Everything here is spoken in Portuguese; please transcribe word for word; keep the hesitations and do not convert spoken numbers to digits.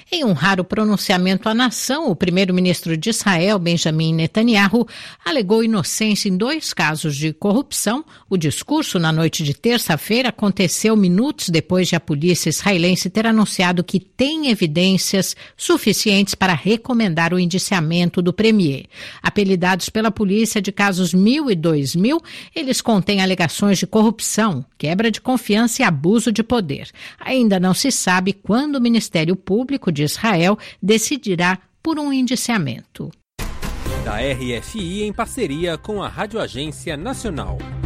Em um raro pronunciamento à nação, o primeiro-ministro de Israel, Benjamin Netanyahu, alegou inocência em dois casos de corrupção. O discurso, na noite de terça-feira, aconteceu minutos depois de a polícia israelense ter anunciado que tem evidências suficientes para recomendar o indiciamento do premier. Apelidados pela polícia de casos mil e dois mil, eles contêm alegações de corrupção, quebra de confiança e abuso de poder. Ainda não se sabe quando o Ministério Público de Israel decidirá por um indiciamento. Da R F I em parceria com a Rádio Agência Nacional.